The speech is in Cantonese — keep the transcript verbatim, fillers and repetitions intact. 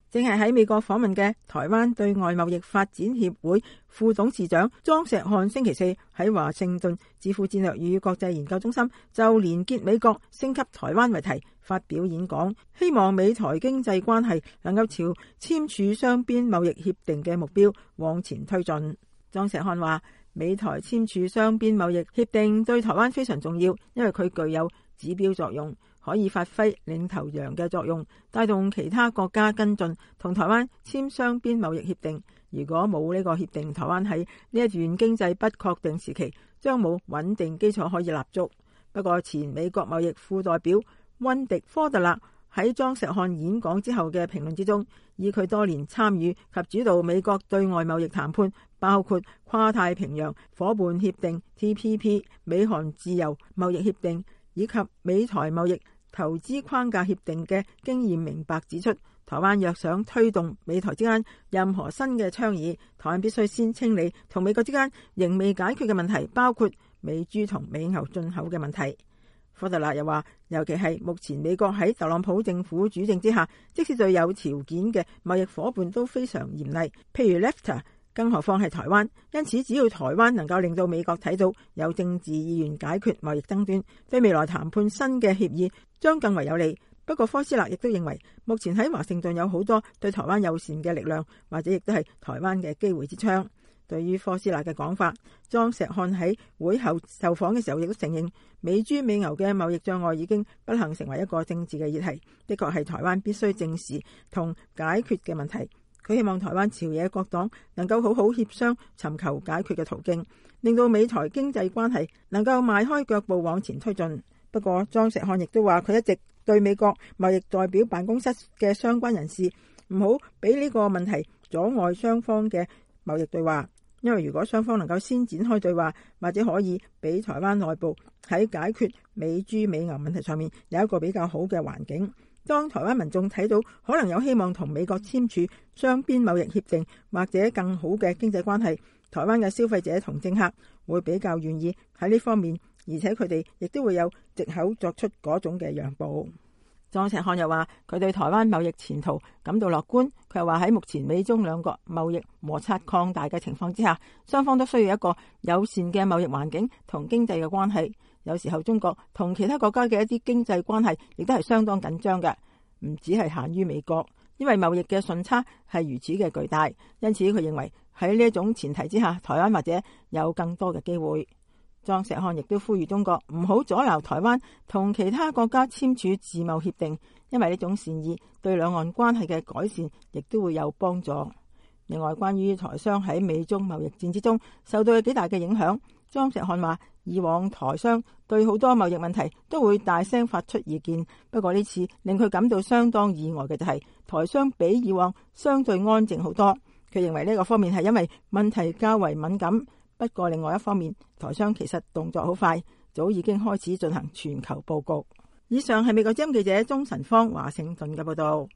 正係喺美國訪問嘅台灣對外貿易發展協會副董事長莊錫漢星期四喺華盛頓智庫戰略與國際研究中心就連結美國升級台灣為題發表演講，希望美台經濟關係能夠朝簽署雙邊貿易協定嘅目標往前推進。莊錫漢話，美台簽署雙邊貿易協定對台灣非常重要，因為佢具有指標作用，可以發揮領頭羊嘅作用，帶動其他國家跟進同台灣簽雙邊貿易協定。如果冇呢個協定，台灣喺呢一段經濟不確定時期將冇穩定基礎可以立足。不過前美國貿易副代表溫迪科特勒喺莊錫漢演講之後嘅評論之中，以佢多年參與及主導美國對外貿易談判，包括跨太平洋夥伴協定 T P P、美韓自由貿易協定以及美台貿易投資框架協定嘅經驗，明白指出，台灣若想推動美台之間任何新嘅倡議，台灣必須先清理同美國之間仍未解決嘅問題，包括美豬同美牛進口嘅問題。科特勒又話，尤其係目前美國喺特朗普政府主政之下，即使對有條件嘅貿易夥伴都非常嚴厲，譬如 NAFTA， 更何況係台灣。因此，只要台灣能夠令到美國睇到有政治意願解決貿易爭端，對未來談判新嘅協議將更為有利。不過，科斯勒亦都認為，目前喺華盛頓有好多對台灣友善嘅力量，或者亦都係台灣嘅機會之窗。對於科斯勒嘅講法，莊錫漢喺會後受訪嘅時候亦都承認，美豬美牛嘅貿易障礙已經不幸成為一個政治嘅議題，的確係台灣必須正視同解決嘅問題。佢希望台灣朝野各黨能夠好好協商，尋求解決嘅途徑，令到美台經濟關係能夠邁開腳步往前推進。不過，莊錫漢亦都話，佢一直對美國貿易代表辦公室嘅相關人士唔好俾呢個問題阻礙雙方嘅貿易對話。因為如果雙方能夠先展開對話，或者可以俾台灣內部喺解決美豬美牛問題上面有一個比較好嘅環境。當台灣民眾睇到可能有希望同美國簽署雙邊貿易協定或者更好嘅經濟關係，台灣嘅消費者同政客會比較願意喺呢方面，而且佢哋亦都會有藉口作出嗰種嘅讓步。莊錫漢又話，佢對台灣貿易前途感到樂觀。佢又話，喺目前美中兩國貿易摩擦擴大嘅情況之下，雙方都需要一個友善嘅貿易環境同經濟嘅關係。有時候中國同其他國家嘅一啲經濟關係亦都係相當緊張嘅，唔只係限於美國，因為貿易嘅順差係如此嘅巨大。因此佢認為喺呢一種前提之下，台灣或者有更多嘅機會。莊錫漢亦都呼籲中國唔好阻撓台灣同其他國家簽署自貿協定，因為呢種善意對兩岸關係嘅改善亦都會有幫助。另外，關於台商喺美中貿易戰之中受到有幾大嘅影響，莊錫漢話，以往台商對好多貿易問題都會大聲發出意見，不過呢次令佢感到相當意外嘅就係台商比以往相對安靜好多。佢認為呢個方面係因為問題較為敏感。不過另外一方面，台商其實動作好快，早已經開始進行全球佈局。以上係美國之音記者鍾晨芳華盛頓嘅報道。